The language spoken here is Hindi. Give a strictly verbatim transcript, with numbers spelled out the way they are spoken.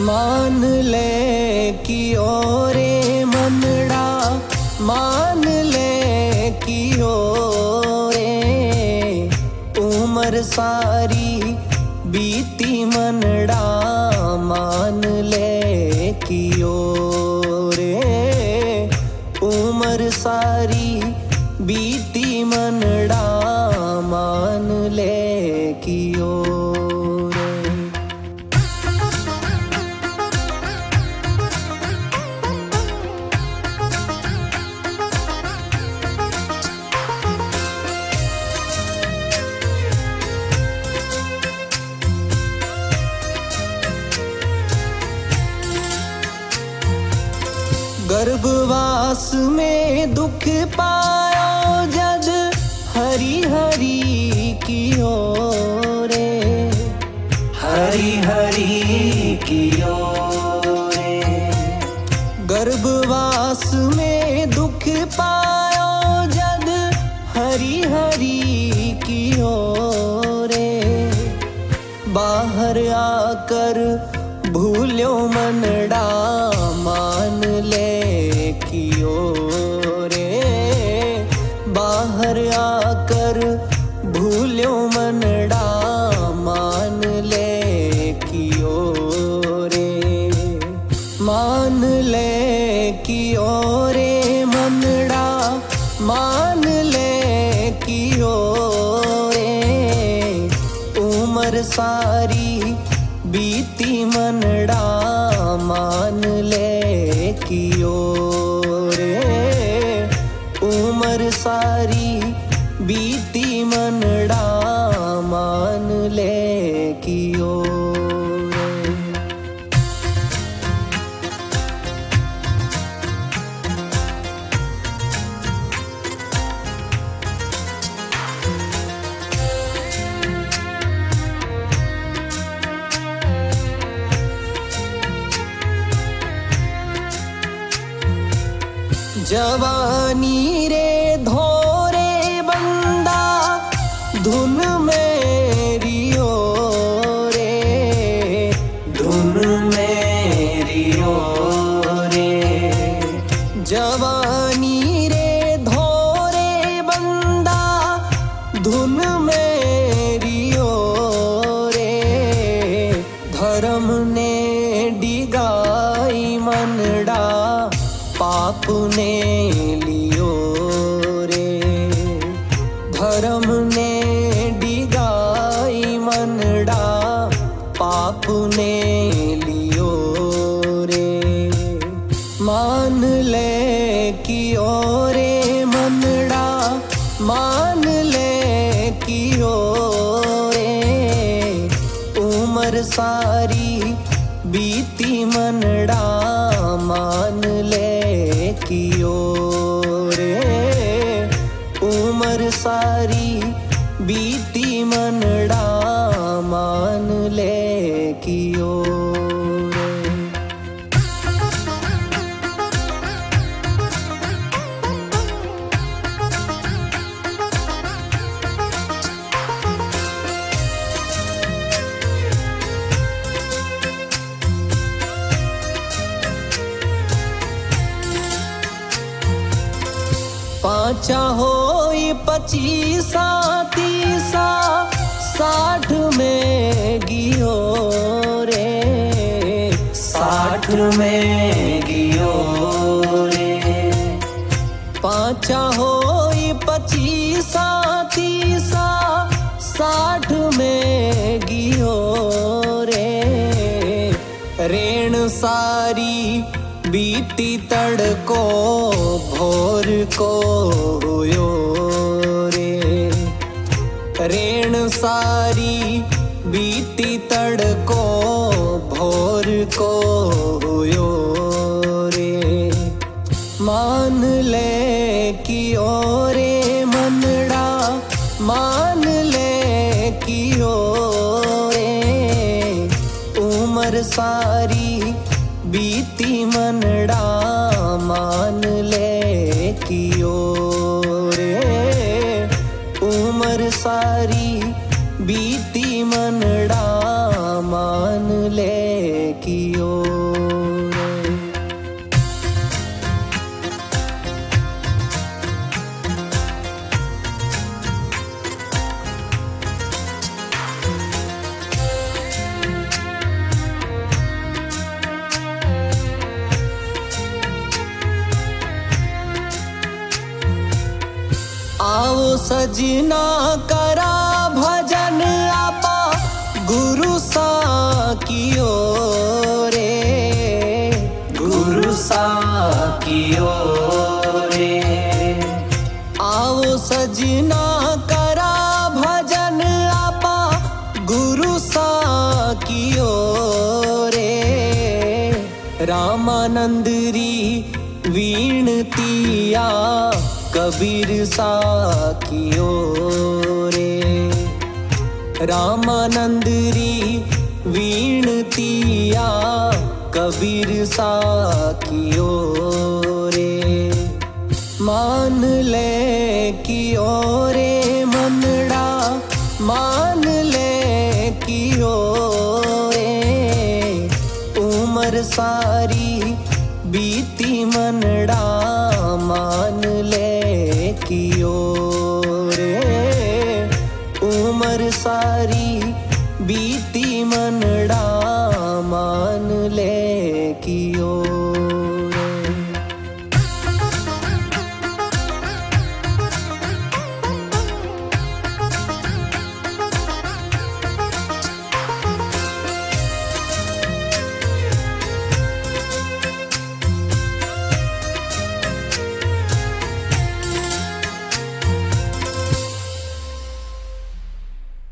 मान ले कि ओरे मनड़ा मान ले कि ओरे उम्र सारी बीती मनड़ा मान ले कि ओरे उम्र सारी बीती मनड़ा मान ले कि ओरे। गर्भवास में दुख पायो जद हरी हरी की ओरे हरी हरी की ओरे। गर्भवास में दुख पायो जद हरी हरी की ओरे बाहर आकर भूल्यो मनड़ा मान ले कि ओरे बाहर आकर भूल्यो मनड़ा मान ले कि ओरे मान ले कि ओरे मनड़ा मान ले कि ओरे उम्र सारी बीती मनड़ा मान ले कि ओरे उम्र सारी बीती मनड़ा मान ले कि ओरे। जवानी रे धोरे बंदा धुन मेरी ओरे धुन मेरी ओरे। जवानी रे धोरे बंदा धुन मेरी ओरे धर्म ने डिगाई मनड़ा पाप ने लियो रे धर्म ने डिगाई मनड़ा पाप ने लियो रे मान ले कि ओरे मनड़ा मान ले कि ओरे उम्र सारी बीती मनड़ा मान ले कि ओरे उम्र सारी बीती मनड़ा मान ले कि ओरे। पाँचा होई पचीसा तीसा साठ में गियो रे साठ में गियो रे। पाँचा होई पचीसा तीसा साठ में गियो रे रेण सारी बीती तड़को भोर को हुयो रे रेण सारी बीती तड़को भोर को हुयो रे मान ले कि ओरे मनड़ा मान ले कि ओरे उम्र सारी बीती मनड़ा मान ले कि ओरे उम्र सारी बीती मनड़ा मान ले कियो रे। आओ सजना करा भजन आपा गुरु सा कियो रे, गुरु सा कियो रे। आओ सजना करा भजन आपा गुरु सा कियो रे। रामानंद री वीणतिया कबीर सा कियो रे। रामानंद री वीणतिया कबीर सा कियो रे। मान ले कियो रे मनड़ा मान ले कियो रे। उम्र सारी बीती मनड़ा मान ले कियो रे। उम्र सारी बीती मनड़ा मान ले कियो।